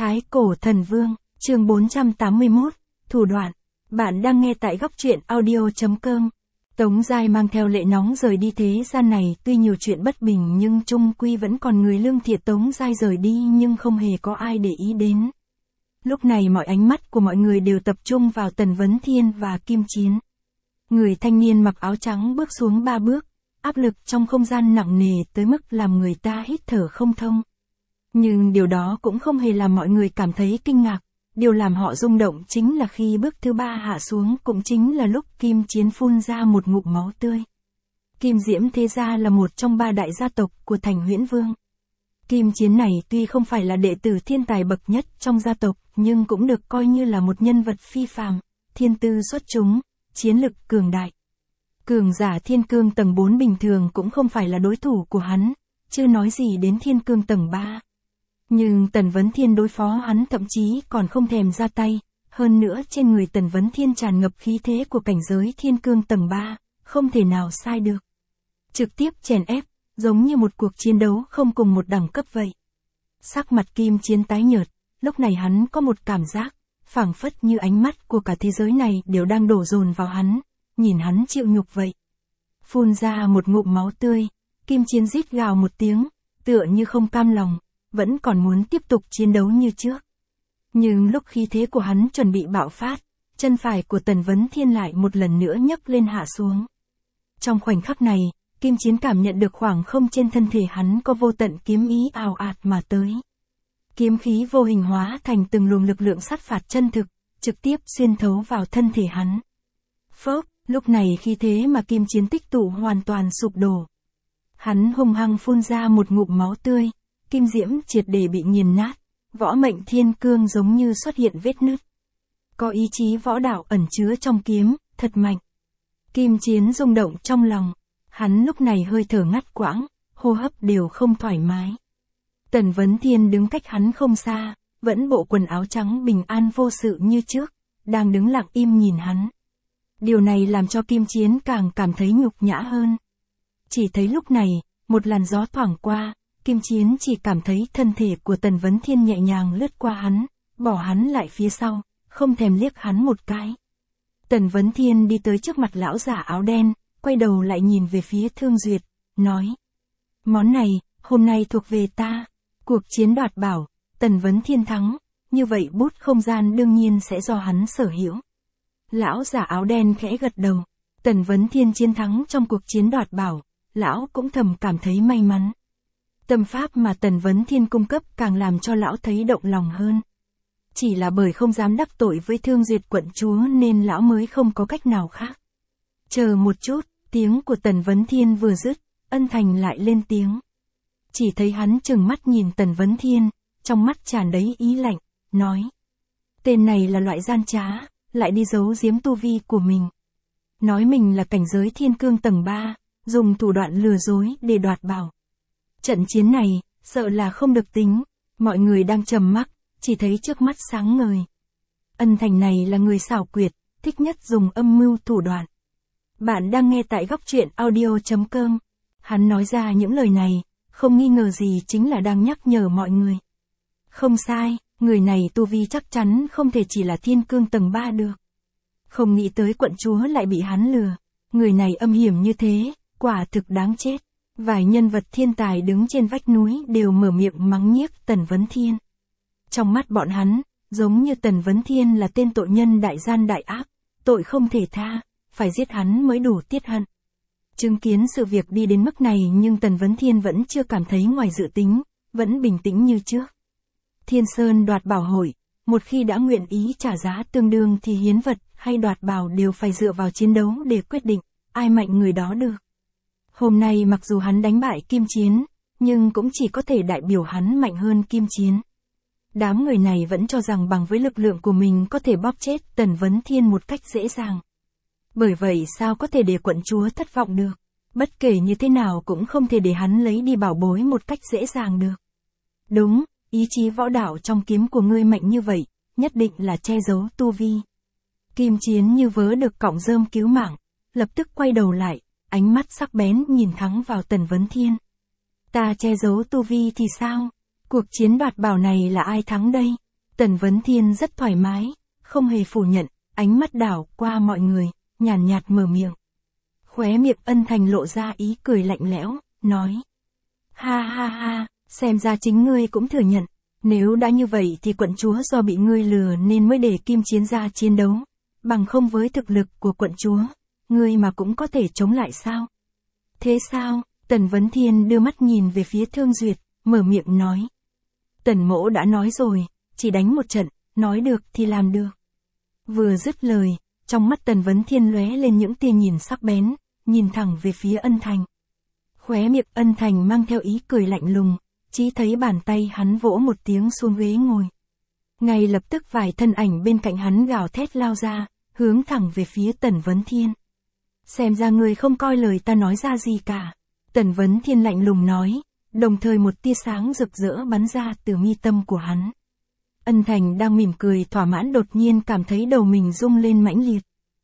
Thái Cổ Thần Vương, chương 481, thủ đoạn. Bạn đang nghe tại góc truyện audio.com. Tống Giai mang theo Lệ Nóng rời đi thế gian này, tuy nhiều chuyện bất bình nhưng chung quy vẫn còn người lương thiện. Tống Giai rời đi nhưng không hề có ai để ý đến. Lúc này mọi ánh mắt của mọi người đều tập trung vào Tần Vấn Thiên và Kim Chiến. Người thanh niên mặc áo trắng bước xuống 3 bước, áp lực trong không gian nặng nề tới mức làm người ta hít thở không thông. Nhưng điều đó cũng không hề làm mọi người cảm thấy kinh ngạc, điều làm họ rung động chính là khi bước thứ 3 hạ xuống cũng chính là lúc Kim Chiến phun ra một ngụm máu tươi. Kim Diễm Thế Gia là một trong 3 đại gia tộc của thành Huyễn Vương. Kim Chiến này tuy không phải là đệ tử thiên tài bậc nhất trong gia tộc, nhưng cũng được coi như là một nhân vật phi phàm, thiên tư xuất chúng, chiến lực cường đại. Cường giả thiên cương tầng 4 bình thường cũng không phải là đối thủ của hắn, chưa nói gì đến thiên cương tầng 3. Nhưng Tần Vấn Thiên đối phó hắn thậm chí còn không thèm ra tay, hơn nữa trên người Tần Vấn Thiên tràn ngập khí thế của cảnh giới thiên cương tầng 3, không thể nào sai được. Trực tiếp chèn ép, giống như một cuộc chiến đấu không cùng một đẳng cấp vậy. Sắc mặt Kim Chiến tái nhợt, lúc này hắn có một cảm giác, phảng phất như ánh mắt của cả thế giới này đều đang đổ dồn vào hắn, nhìn hắn chịu nhục vậy. Phun ra một ngụm máu tươi, Kim Chiến rít gào một tiếng, tựa như không cam lòng, vẫn còn muốn tiếp tục chiến đấu như trước. Nhưng lúc khí thế của hắn chuẩn bị bạo phát, chân phải của Tần Vấn Thiên lại một lần nữa nhấc lên hạ xuống. Trong khoảnh khắc này, Kim Chiến cảm nhận được khoảng không trên thân thể hắn có vô tận kiếm ý ào ạt mà tới. Kiếm khí vô hình hóa thành từng luồng lực lượng sát phạt chân thực, trực tiếp xuyên thấu vào thân thể hắn. Phốc, lúc này khí thế mà Kim Chiến tích tụ hoàn toàn sụp đổ. Hắn hung hăng phun ra một ngụm máu tươi, kim diễm triệt để bị nghiền nát, võ mệnh thiên cương giống như xuất hiện vết nứt. Có ý chí võ đạo ẩn chứa trong kiếm, thật mạnh. Kim Chiến rung động trong lòng, hắn lúc này hơi thở ngắt quãng, hô hấp đều không thoải mái. Tần Vấn Thiên đứng cách hắn không xa, vẫn bộ quần áo trắng bình an vô sự như trước, đang đứng lặng im nhìn hắn. Điều này làm cho Kim Chiến càng cảm thấy nhục nhã hơn. Chỉ thấy lúc này, một làn gió thoảng qua, Kim Chiến chỉ cảm thấy thân thể của Tần Vấn Thiên nhẹ nhàng lướt qua hắn, bỏ hắn lại phía sau, không thèm liếc hắn một cái. Tần Vấn Thiên đi tới trước mặt lão giả áo đen, quay đầu lại nhìn về phía Thương Duyệt, nói: món này, hôm nay thuộc về ta. Cuộc chiến đoạt bảo, Tần Vấn Thiên thắng, như vậy bút không gian đương nhiên sẽ do hắn sở hữu. Lão giả áo đen khẽ gật đầu, Tần Vấn Thiên chiến thắng trong cuộc chiến đoạt bảo, lão cũng thầm cảm thấy may mắn. Tâm pháp mà Tần Vấn Thiên cung cấp càng làm cho lão thấy động lòng hơn. Chỉ là bởi không dám đắc tội với Thương Duyệt quận chúa nên lão mới không có cách nào khác. Chờ một chút, tiếng của Tần Vấn Thiên vừa dứt, Ân Thành lại lên tiếng. Chỉ thấy hắn trừng mắt nhìn Tần Vấn Thiên, trong mắt tràn đầy ý lạnh, nói: tên này là loại gian trá, lại đi giấu giếm tu vi của mình. Nói mình là cảnh giới thiên cương tầng 3, dùng thủ đoạn lừa dối để đoạt bảo. Trận chiến này, sợ là không được tính, mọi người đang trầm mặc, chỉ thấy trước mắt sáng ngời. Ân Thành này là người xảo quyệt, thích nhất dùng âm mưu thủ đoạn. Bạn đang nghe tại góc truyện audio.com. Hắn nói ra những lời này, không nghi ngờ gì chính là đang nhắc nhở mọi người. Không sai, người này tu vi chắc chắn không thể chỉ là thiên cương tầng 3 được. Không nghĩ tới quận chúa lại bị hắn lừa. Người này âm hiểm như thế, quả thực đáng chết. Vài nhân vật thiên tài đứng trên vách núi đều mở miệng mắng nhiếc Tần Vấn Thiên. Trong mắt bọn hắn, giống như Tần Vấn Thiên là tên tội nhân đại gian đại ác, tội không thể tha, phải giết hắn mới đủ tiết hận. Chứng kiến sự việc đi đến mức này nhưng Tần Vấn Thiên vẫn chưa cảm thấy ngoài dự tính, vẫn bình tĩnh như trước. Thiên Sơn đoạt bảo hội, một khi đã nguyện ý trả giá tương đương thì hiến vật hay đoạt bảo đều phải dựa vào chiến đấu để quyết định, ai mạnh người đó được. Hôm nay mặc dù hắn đánh bại Kim Chiến, nhưng cũng chỉ có thể đại biểu hắn mạnh hơn Kim Chiến. Đám người này vẫn cho rằng bằng với lực lượng của mình có thể bóp chết Tần Vấn Thiên một cách dễ dàng. Bởi vậy sao có thể để quận chúa thất vọng được, bất kể như thế nào cũng không thể để hắn lấy đi bảo bối một cách dễ dàng được. Đúng, ý chí võ đạo trong kiếm của ngươi mạnh như vậy, nhất định là che giấu tu vi. Kim Chiến như vớ được cọng rơm cứu mạng, lập tức quay đầu lại, ánh mắt sắc bén nhìn thẳng vào Tần Vấn Thiên. Ta che giấu tu vi thì sao? Cuộc chiến đoạt bảo này là ai thắng đây? Tần Vấn Thiên rất thoải mái, không hề phủ nhận, ánh mắt đảo qua mọi người, nhàn nhạt mở miệng. Khóe miệng Ân Thành lộ ra ý cười lạnh lẽo, nói. Ha ha ha, xem ra chính ngươi cũng thừa nhận, nếu đã như vậy thì quận chúa do bị ngươi lừa nên mới để Kim Chiến ra chiến đấu, bằng không với thực lực của quận chúa, ngươi mà cũng có thể chống lại sao? Thế sao? Tần Vấn Thiên đưa mắt nhìn về phía Thương Duyệt, mở miệng nói. Tần mỗ đã nói rồi, chỉ đánh một trận, nói được thì làm được. Vừa dứt lời, trong mắt Tần Vấn Thiên lóe lên những tia nhìn sắc bén, nhìn thẳng về phía Ân Thành. Khóe miệng Ân Thành mang theo ý cười lạnh lùng, chỉ thấy bàn tay hắn vỗ một tiếng xuống ghế ngồi. Ngay lập tức vài thân ảnh bên cạnh hắn gào thét lao ra, hướng thẳng về phía Tần Vấn Thiên. Xem ra người không coi lời ta nói ra gì cả. Tần Vấn Thiên lạnh lùng nói, đồng thời một tia sáng rực rỡ bắn ra từ mi tâm của hắn. Ân Thành đang mỉm cười thỏa mãn đột nhiên cảm thấy đầu mình rung lên mãnh liệt.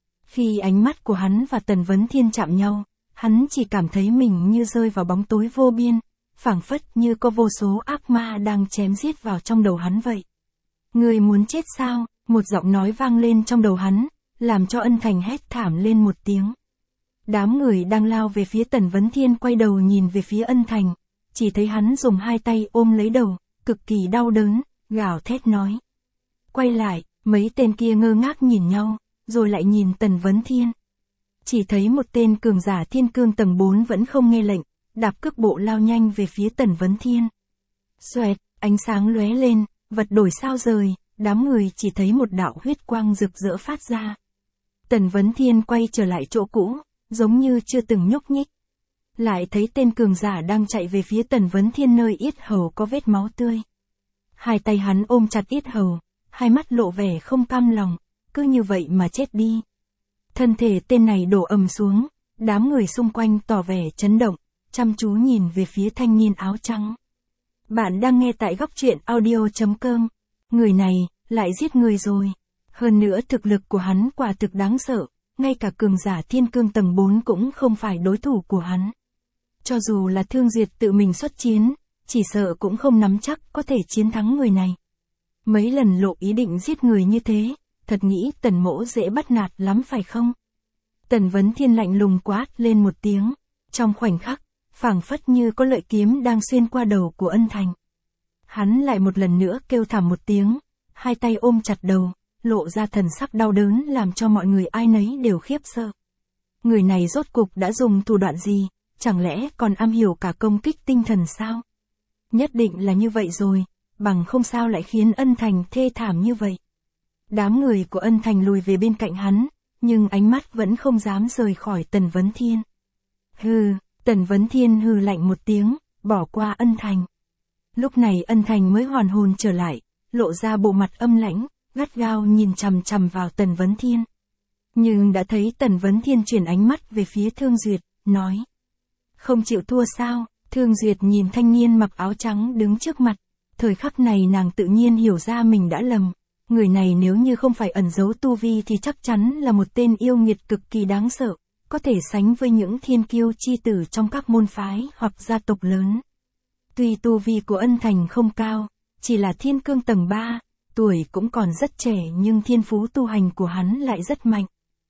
Khi ánh mắt của hắn và Tần Vấn Thiên chạm nhau, hắn chỉ cảm thấy mình như rơi vào bóng tối vô biên, phảng phất như có vô số ác ma đang chém giết vào trong đầu hắn vậy. Người muốn chết sao? Một giọng nói vang lên trong đầu hắn, làm cho Ân Thành hét thảm lên một tiếng. Đám người đang lao về phía Tần Vấn Thiên quay đầu nhìn về phía Ân Thành, chỉ thấy hắn dùng hai tay ôm lấy đầu, cực kỳ đau đớn, gào thét nói. Quay lại, mấy tên kia ngơ ngác nhìn nhau, rồi lại nhìn Tần Vấn Thiên. Chỉ thấy một tên cường giả thiên cương tầng 4 vẫn không nghe lệnh, đạp cước bộ lao nhanh về phía Tần Vấn Thiên. Xoẹt, ánh sáng lóe lên, vật đổi sao rời, đám người chỉ thấy một đạo huyết quang rực rỡ phát ra. Tần Vấn Thiên quay trở lại chỗ cũ, giống như chưa từng nhúc nhích. Lại thấy tên cường giả đang chạy về phía Tần Vấn Thiên nơi yết hầu có vết máu tươi. Hai tay hắn ôm chặt yết hầu, hai mắt lộ vẻ không cam lòng, cứ như vậy mà chết đi. Thân thể tên này đổ ầm xuống, đám người xung quanh tỏ vẻ chấn động, chăm chú nhìn về phía thanh niên áo trắng. Bạn đang nghe tại góc truyện audio.com. Người này, lại giết người rồi. Hơn nữa thực lực của hắn quả thực đáng sợ, ngay cả cường giả thiên cương tầng 4 cũng không phải đối thủ của hắn. Cho dù là Thương Duyệt tự mình xuất chiến, chỉ sợ cũng không nắm chắc có thể chiến thắng người này. Mấy lần lộ ý định giết người như thế, thật nghĩ Tần mỗ dễ bắt nạt lắm phải không? Tần Vấn Thiên lạnh lùng quát lên một tiếng, trong khoảnh khắc, phảng phất như có lợi kiếm đang xuyên qua đầu của Ân Thành. Hắn lại một lần nữa kêu thảm một tiếng, hai tay ôm chặt đầu, lộ ra thần sắc đau đớn làm cho mọi người ai nấy đều khiếp sợ. Người này rốt cục đã dùng thủ đoạn gì, chẳng lẽ còn am hiểu cả công kích tinh thần sao? Nhất định là như vậy rồi, bằng không sao lại khiến Ân Thành thê thảm như vậy. Đám người của Ân Thành lùi về bên cạnh hắn, nhưng ánh mắt vẫn không dám rời khỏi Tần Vấn Thiên. Hừ, Tần Vấn Thiên hừ lạnh một tiếng, bỏ qua Ân Thành. Lúc này Ân Thành mới hoàn hồn trở lại, lộ ra bộ mặt âm lãnh, gắt gao nhìn chằm chằm vào Tần Vấn Thiên. Nhưng đã thấy Tần Vấn Thiên chuyển ánh mắt về phía Thương Duyệt, nói. Không chịu thua sao? Thương Duyệt nhìn thanh niên mặc áo trắng đứng trước mặt. Thời khắc này nàng tự nhiên hiểu ra mình đã lầm. Người này nếu như không phải ẩn giấu tu vi thì chắc chắn là một tên yêu nghiệt cực kỳ đáng sợ, có thể sánh với những thiên kiêu chi tử trong các môn phái hoặc gia tộc lớn. Tuy tu vi của Ân Thành không cao, chỉ là thiên cương tầng 3, tuổi cũng còn rất trẻ nhưng thiên phú tu hành của hắn lại rất mạnh.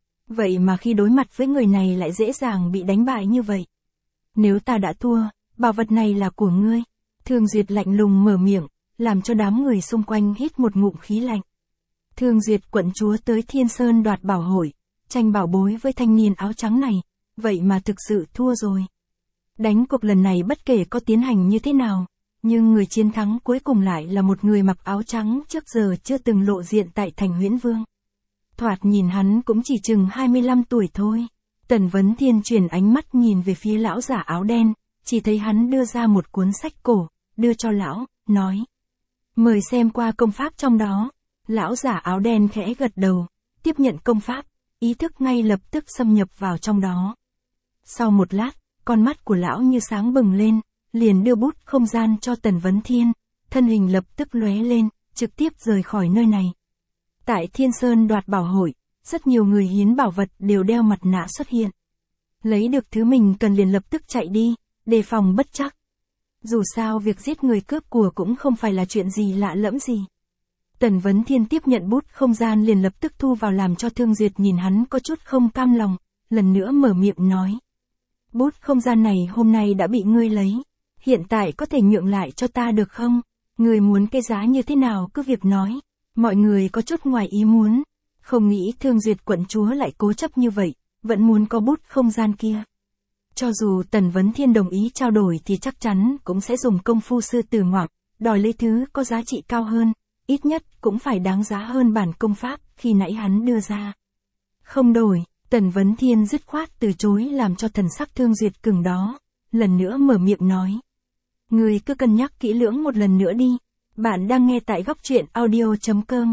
Vậy mà khi đối mặt với người này lại dễ dàng bị đánh bại như vậy. Nếu ta đã thua, bảo vật này là của ngươi. Thương Duyệt lạnh lùng mở miệng, làm cho đám người xung quanh hít một ngụm khí lạnh. Thương Duyệt quận chúa tới Thiên Sơn đoạt bảo hội, tranh bảo bối với thanh niên áo trắng này, vậy mà thực sự thua rồi. Đánh cuộc lần này bất kể có tiến hành như thế nào, nhưng người chiến thắng cuối cùng lại là một người mặc áo trắng trước giờ chưa từng lộ diện tại thành Huyễn Vương. Thoạt nhìn hắn cũng chỉ chừng 25 tuổi thôi. Tần Vấn Thiên chuyển ánh mắt nhìn về phía lão giả áo đen, chỉ thấy hắn đưa ra một cuốn sách cổ, đưa cho lão, nói. Mời xem qua công pháp trong đó. Lão giả áo đen khẽ gật đầu, tiếp nhận công pháp, ý thức ngay lập tức xâm nhập vào trong đó. Sau một lát, con mắt của lão như sáng bừng lên, liền đưa bút không gian cho Tần Vấn Thiên, thân hình lập tức lóe lên, trực tiếp rời khỏi nơi này. Tại Thiên Sơn đoạt bảo hội, rất nhiều người hiến bảo vật đều đeo mặt nạ xuất hiện. Lấy được thứ mình cần liền lập tức chạy đi, đề phòng bất trắc. Dù sao việc giết người cướp của cũng không phải là chuyện gì lạ lẫm gì. Tần Vấn Thiên tiếp nhận bút không gian liền lập tức thu vào, làm cho Thương Duyệt nhìn hắn có chút không cam lòng, lần nữa mở miệng nói. Bút không gian này hôm nay đã bị ngươi lấy, hiện tại có thể nhượng lại cho ta được không? Ngươi muốn cái giá như thế nào cứ việc nói. Mọi người có chút ngoài ý muốn, không nghĩ Thương Duyệt quận chúa lại cố chấp như vậy, vẫn muốn có bút không gian kia. Cho dù Tần Vấn Thiên đồng ý trao đổi thì chắc chắn cũng sẽ dùng công phu sư tử ngoạm, đòi lấy thứ có giá trị cao hơn, ít nhất cũng phải đáng giá hơn bản công pháp khi nãy hắn đưa ra. Không đổi, Tần Vấn Thiên dứt khoát từ chối, làm cho thần sắc Thương Duyệt cứng đó, lần nữa mở miệng nói. Ngươi cứ cân nhắc kỹ lưỡng một lần nữa đi. Bạn đang nghe tại góc truyện audio.com.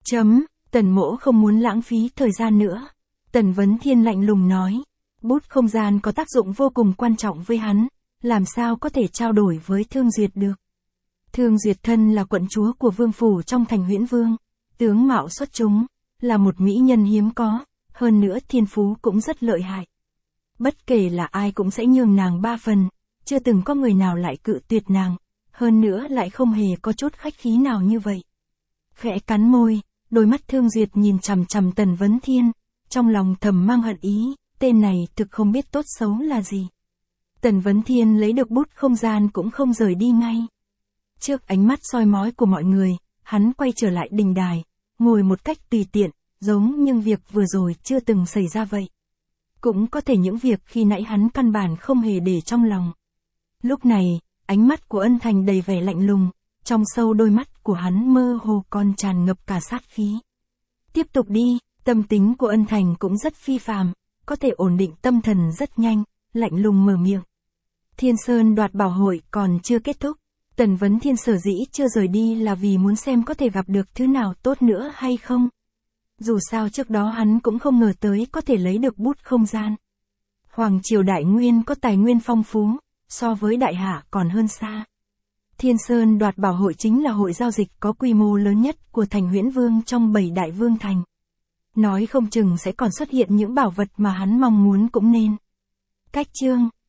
Tần mỗ không muốn lãng phí thời gian nữa. Tần Vấn Thiên lạnh lùng nói. Bút không gian có tác dụng vô cùng quan trọng với hắn, làm sao có thể trao đổi với Thương Duyệt được. Thương Duyệt thân là quận chúa của vương phủ trong thành Huyễn Vương, tướng mạo xuất chúng, là một mỹ nhân hiếm có, hơn nữa thiên phú cũng rất lợi hại. Bất kể là ai cũng sẽ nhường nàng 3 phần, chưa từng có người nào lại cự tuyệt nàng, hơn nữa lại không hề có chút khách khí nào như vậy. Khẽ cắn môi, đôi mắt Thương Duyệt nhìn chằm chằm Tần Vấn Thiên, trong lòng thầm mang hận ý, tên này thực không biết tốt xấu là gì. Tần Vấn Thiên lấy được bút không gian cũng không rời đi ngay. Trước ánh mắt soi mói của mọi người, hắn quay trở lại đình đài, ngồi một cách tùy tiện, giống như việc vừa rồi chưa từng xảy ra vậy. Cũng có thể những việc khi nãy hắn căn bản không hề để trong lòng. Lúc này, ánh mắt của Ân Thành đầy vẻ lạnh lùng, trong sâu đôi mắt của hắn mơ hồ còn tràn ngập cả sát khí. Tiếp tục đi, tâm tính của Ân Thành cũng rất phi phàm, có thể ổn định tâm thần rất nhanh, lạnh lùng mở miệng. Thiên Sơn đoạt bảo hội còn chưa kết thúc, Tần Vấn Thiên sở dĩ chưa rời đi là vì muốn xem có thể gặp được thứ nào tốt nữa hay không. Dù sao trước đó hắn cũng không ngờ tới có thể lấy được bút không gian. Hoàng triều Đại Nguyên có tài nguyên phong phú, so với Đại Hạ còn hơn xa. Thiên Sơn đoạt bảo hội chính là hội giao dịch có quy mô lớn nhất của thành Huyễn Vương trong 7 đại vương thành. Nói không chừng sẽ còn xuất hiện những bảo vật mà hắn mong muốn cũng nên. Cách chương